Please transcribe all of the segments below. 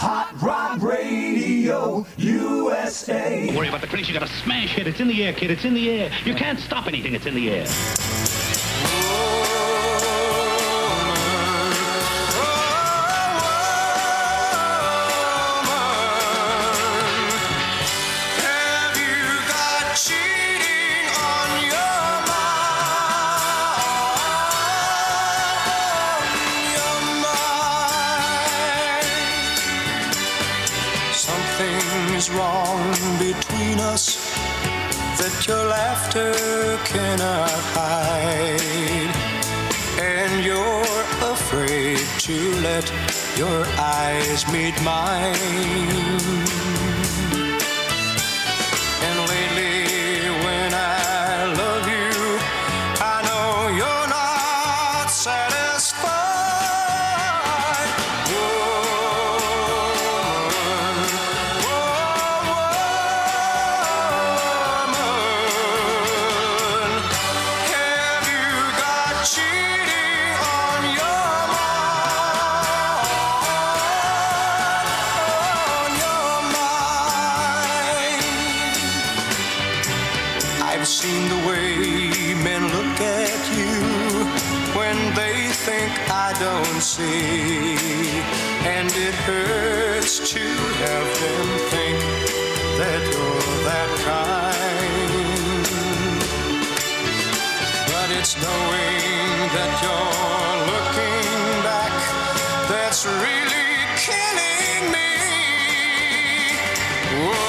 Hot Rod Radio USA. Don't worry about the critics. You got to smash it. It's in the air, kid. It's in the air. You can't stop anything. It's in the air. Wrong between us that your laughter cannot hide, and you're afraid to let your eyes meet mine. And lately when I love you, I know you're not satisfied. Seen the way men look at you when they think I don't see, and it hurts to have them think that you're that kind. But it's knowing that you're looking back that's really killing me. Whoa.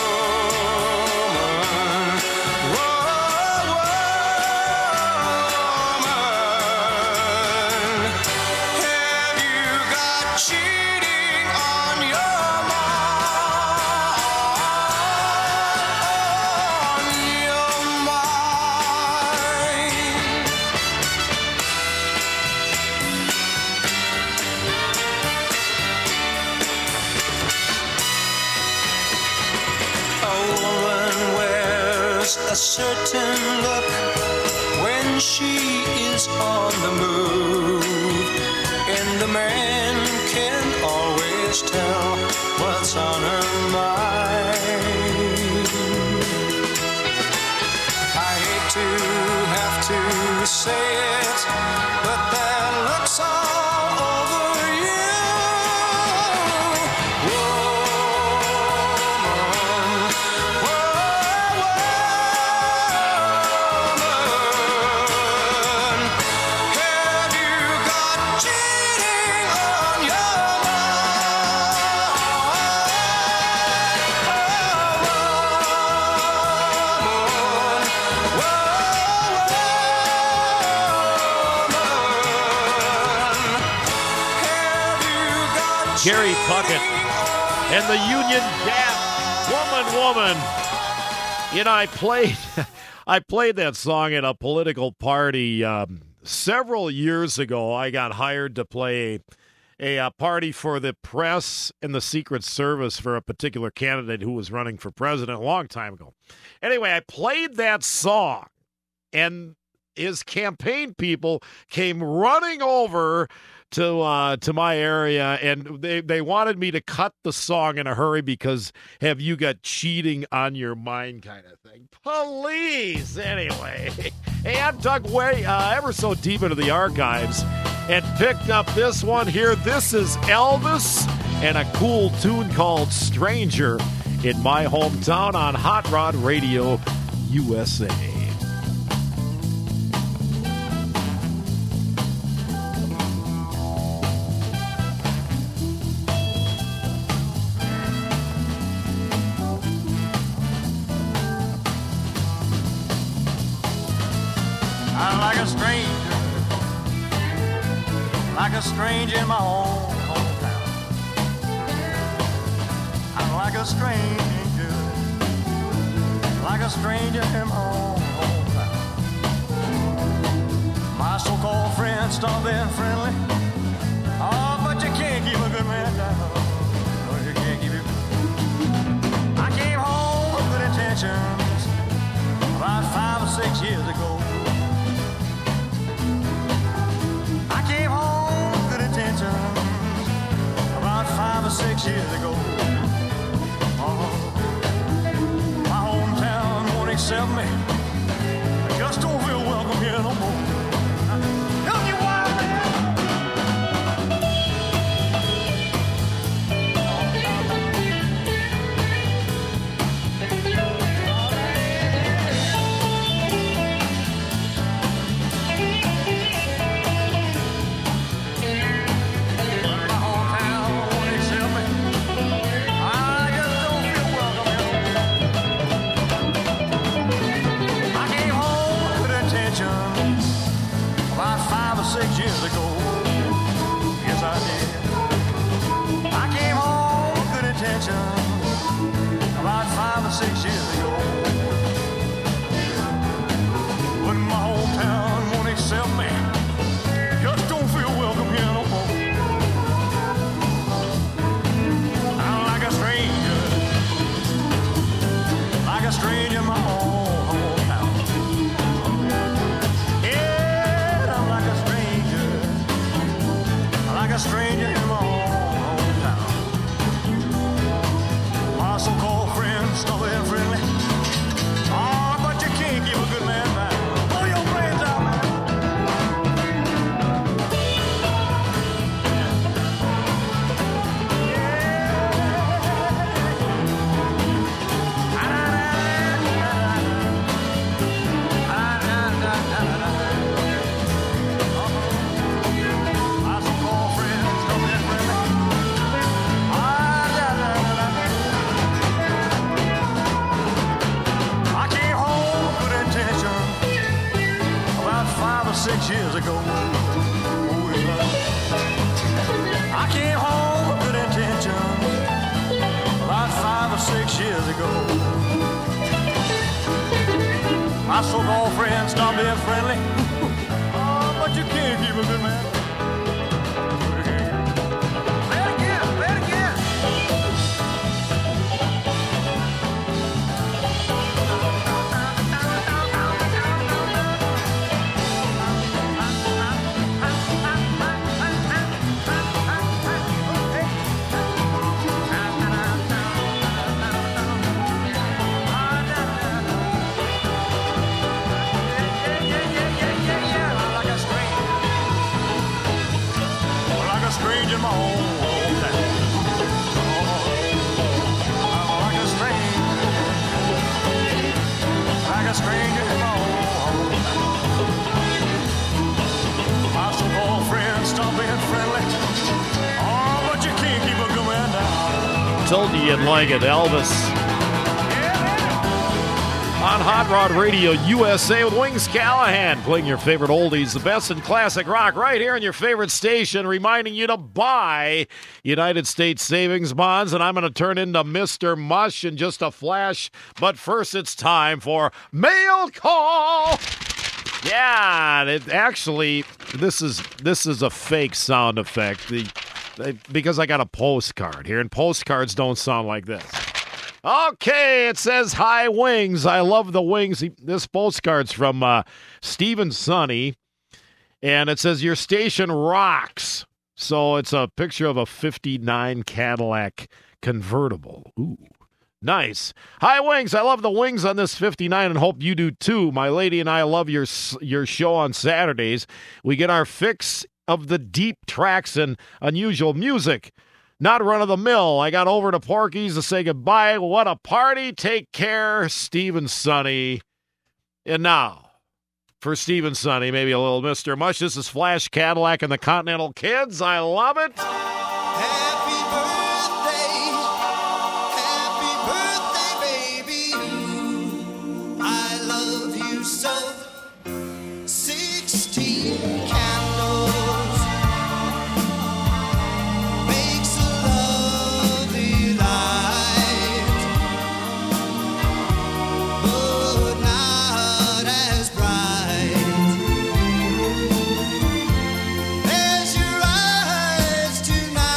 A certain look when she is on the move, and the man can always tell what's on her mind. I hate to have to say it, but that looks all over you. Gary Puckett and the Union Gap, Woman. You know, I played that song at a political party several years ago. I got hired to play a party for the press and the Secret Service for a particular candidate who was running for president a long time ago. Anyway, I played that song, and his campaign people came running over to my area, and they wanted me to cut the song in a hurry because have you got cheating on your mind kind of thing. Please, anyway. Hey, I dug way ever so deep into the archives and picked up this one here. This is Elvis and a cool tune called Stranger in my hometown on Hot Rod Radio USA. Like a stranger in my own hometown. I'm like a stranger, like a stranger in my own hometown. My so-called friends stop being friendly. Oh, but you can't keep a good man down. No, you can't keep it. I came home with good intentions about 5 or 6 years ago. I came home about 5 or 6 years ago. My hometown won't accept me. I just don't feel welcome here no more. Help you wild man. About 5 or 6 years ago, yes I did. I came home with good intentions about 5 or 6 years ago. When my hometown won't accept me, just don't feel welcome here no more. I'm like a stranger in my hometown. Like a stranger in my hometown. My so-called friends, stop being friendly. Oh, but you can't keep a good man down. Blow your brains out, man. I came home with good intention about 5 or 6 years ago. Oh, yeah. I came home with good intention about 5 or 6 years ago. My so-called friends stopped being friendly. Oh, but you can't keep a good man. Play it again, play it again. Stranger in my hometown. Like a stranger in my hometown. My so-called friends stop being friendly. Oh, but you can't keep a good man down. Told you you'd like it, Elvis. On Hot Rod Radio USA with Wings Callahan, playing your favorite oldies, the best in classic rock, right here on your favorite station, reminding you to buy United States savings bonds. And I'm going to turn into Mr. Mush in just a flash. But first, it's time for Mail Call. Yeah, this is a fake sound effect because I got a postcard here, and postcards don't sound like this. Okay, it says, "Hi, Wings. I love the Wings." This postcard's from Stephen Sonny, and it says, "Your station rocks." So it's a picture of a 59 Cadillac convertible. Ooh, nice. "Hi, Wings. I love the Wings on this 59 and hope you do too. My lady and I love your show on Saturdays. We get our fix of the deep tracks and unusual music. Not run-of-the-mill. I got over to Porky's to say goodbye. What a party. Take care, Stephen Sonny." And now, for Stephen Sonny, maybe a little Mr. Mush, this is Flash Cadillac and the Continental Kids. I love it. Happy birthday, baby. I love you so. 16 candles makes a lovely light, but not as bright as your eyes tonight.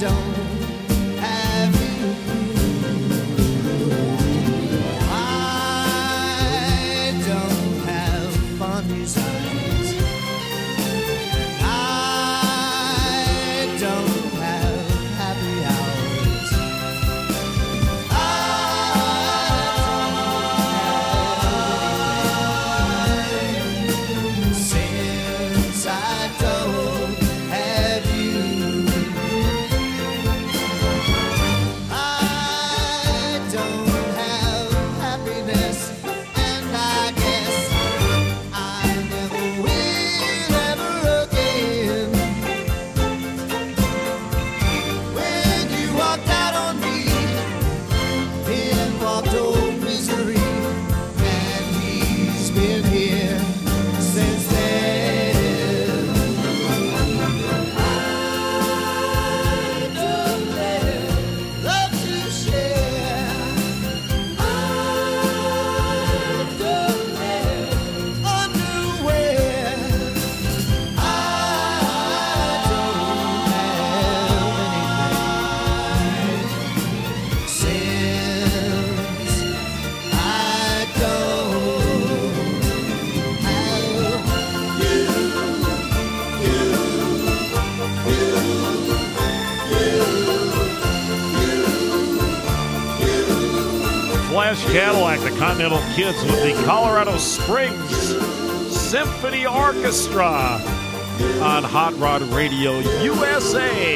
Flash Cadillac, the Continental Kids with the Colorado Springs Symphony Orchestra on Hot Rod Radio USA.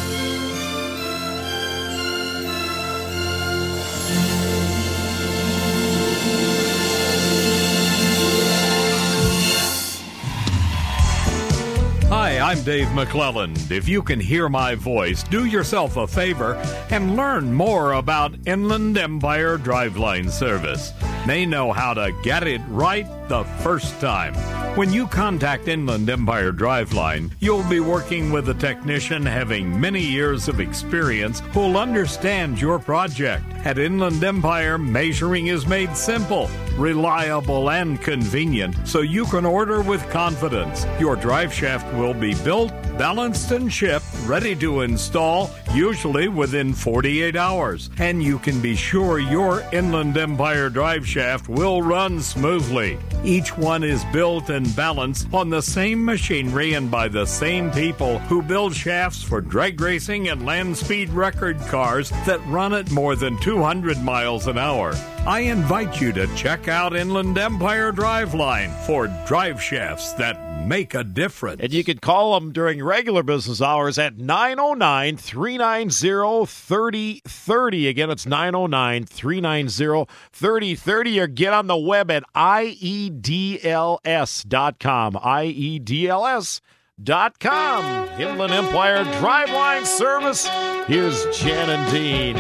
Hi, I'm Dave McClelland. If you can hear my voice, do yourself a favor and learn more about Inland Empire Driveline Service. They know how to get it right the first time. When you contact Inland Empire Driveline, you'll be working with a technician having many years of experience who'll understand your project. At Inland Empire, measuring is made simple, reliable, and convenient, so you can order with confidence. Your drive shaft will be built, balanced, and shipped, ready to install, usually within 48 hours. And you can be sure your Inland Empire drive shaft will run smoothly. Each one is built and balanced on the same machinery and by the same people who build shafts for drag racing and land speed record cars that run at more than 200 miles an hour. I invite you to check out Inland Empire Driveline for drive shafts that make a difference. And you can call them during regular business hours at 909-390-3030. Again, it's 909-390-3030. Or get on the web at IEDLS.com. IEDLS.com. Inland Empire Driveline Service. Here's Jan and Dean.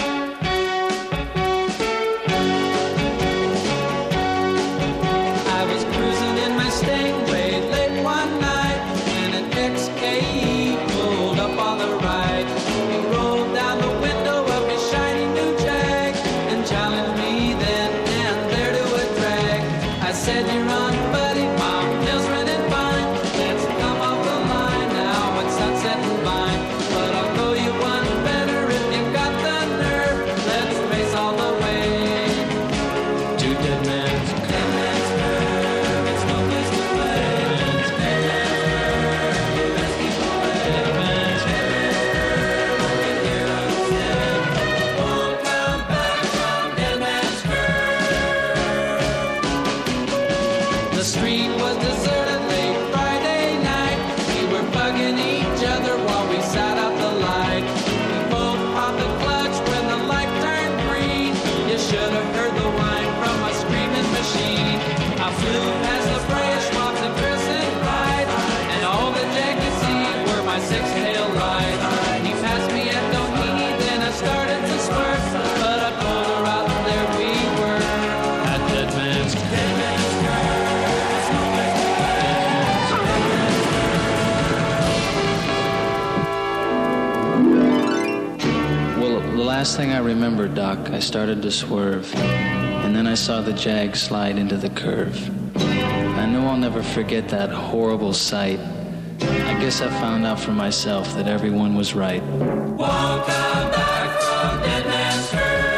Last thing I remember, Doc, I started to swerve, and then I saw the Jag slide into the curve. I know I'll never forget that horrible sight, I guess I found out for myself that everyone was right. Welcome back from Dead Man's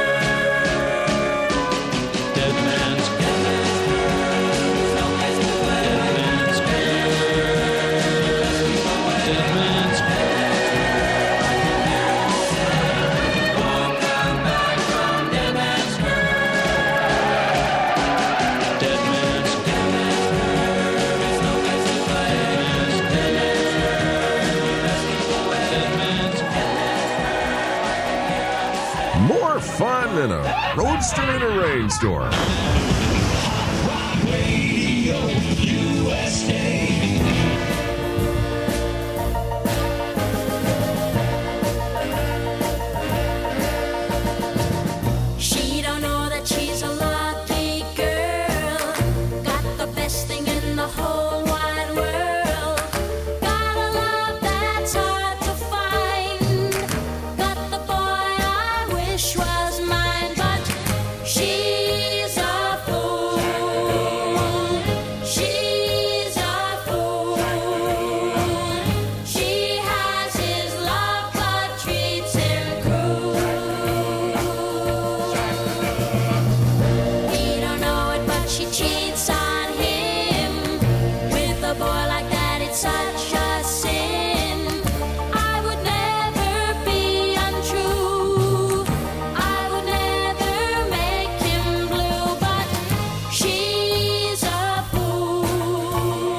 Dead man's More fun than a roadster in a rainstorm. Radio USA. She don't know that she's a lucky girl. Got the best thing in the whole wide world. Got a love that's hard to find. Got the boy I wish was mine, but she's a fool. She's a fool. She has his love but treats him cruel. He don't know it, but she cheats on him. With a boy like that, it's such a sin. I would never be untrue. I would never make him blue, but she's a fool.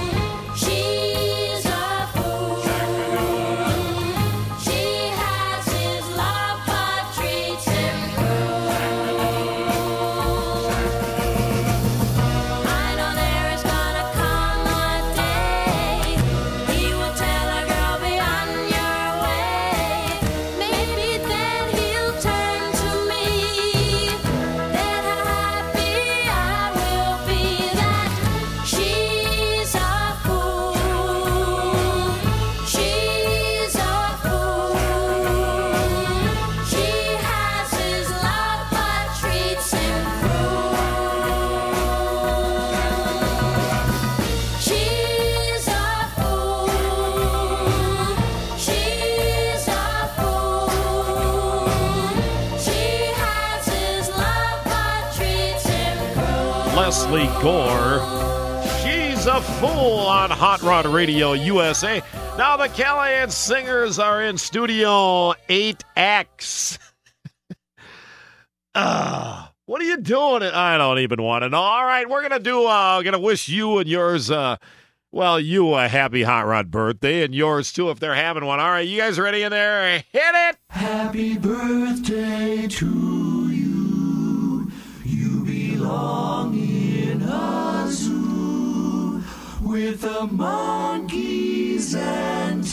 She's a fool. She has his love, but treats him cruel. I know there is gonna come a day he will tell a girl, be on your way. Maybe then he'll turn to me. Then how happy I will be that she's a fool. She's a fool. She has his love but treats him cruel. She's a fool. She's a fool. She has his love but treats him cruel. Leslie Gore. She's a fool on Hot Rod Radio USA. Now the Callahan Singers are in Studio 8X. What are you doing? I don't even want to know. All right, we're gonna wish you and yours, you a happy Hot Rod birthday, and yours too if they're having one. All right, you guys ready in there? Hit it! Happy birthday to you. You belong in a zoo with the monkeys and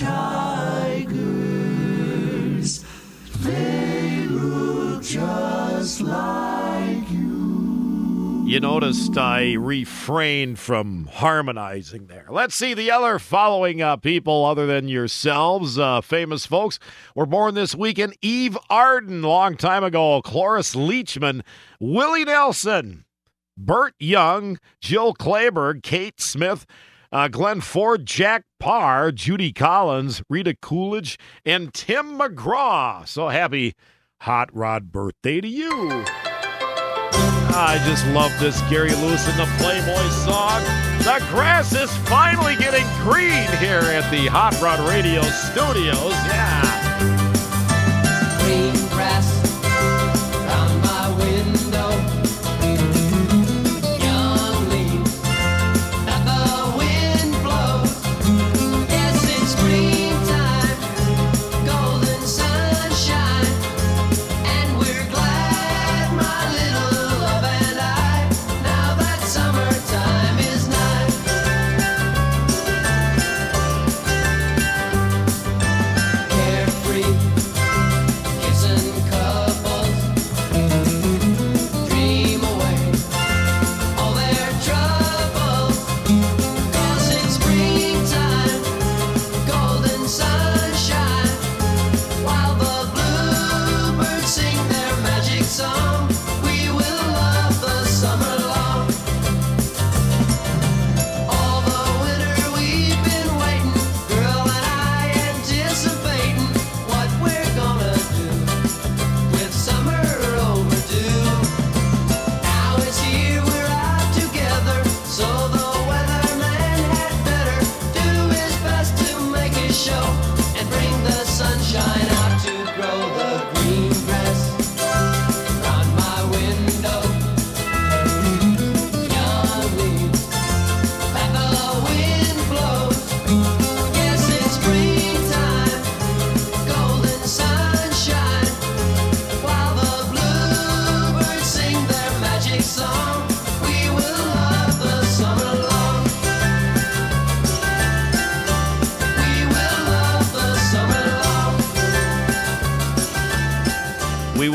tigers. They look just like you. You noticed I refrained from harmonizing there. Let's see the other following people other than yourselves, famous folks, were born this weekend. Eve Arden, long time ago. Cloris Leachman, Willie Nelson, Burt Young, Jill Clayburgh, Kate Smith, Glenn Ford, Jack Parr, Judy Collins, Rita Coolidge, and Tim McGraw. So happy Hot Rod birthday to you. I just love this Gary Lewis and the Playboy song. The grass is finally getting green here at the Hot Rod Radio studios. Yeah. green grass round my window. Young leaves that the wind blows. Yes, it's springtime, golden sunshine, and we're glad, my little love and I, now that summertime is nigh.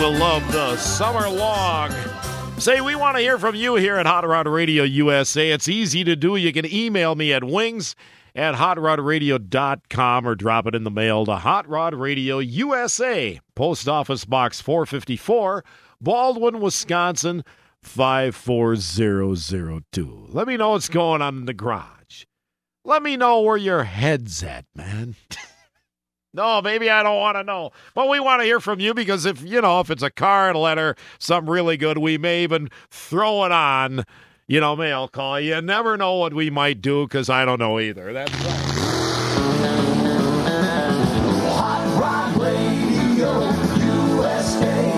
will love the summer long. Say, we want to hear from you here at Hot Rod Radio USA. It's easy to do. You can email me at wings@hotrodradio.com or drop it in the mail to Hot Rod Radio USA, Post Office Box 454, Baldwin, Wisconsin, 54002. Let me know what's going on in the garage. Let me know where your head's at, man. No, maybe I don't want to know. But we want to hear from you because if it's a card, letter, something really good, we may even throw it on, mail call. You never know what we might do because I don't know either. That's right. Hot Rod Radio USA.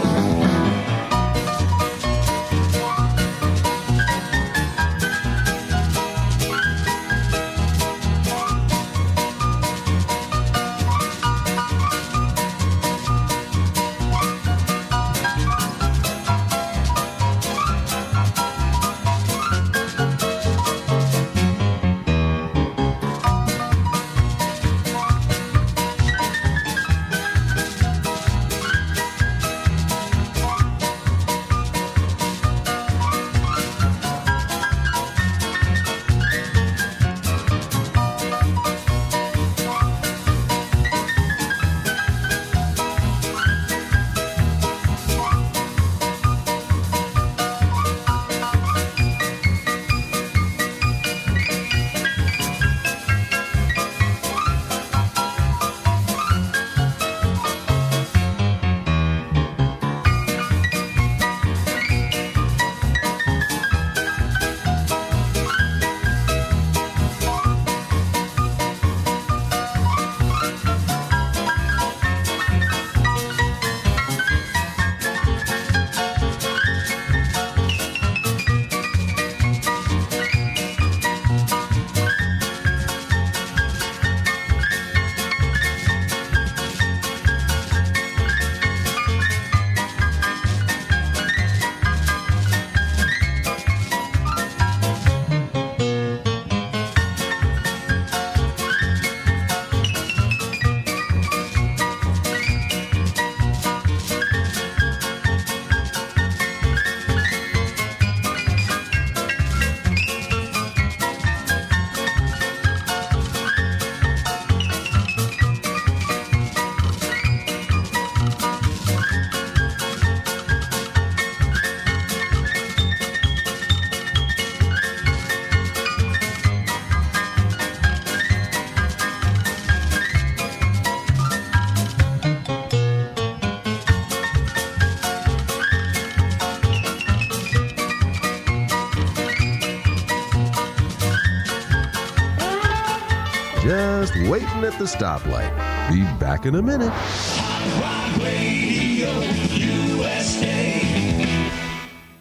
Just waiting at the stoplight. Be back in a minute. Hot Rod Radio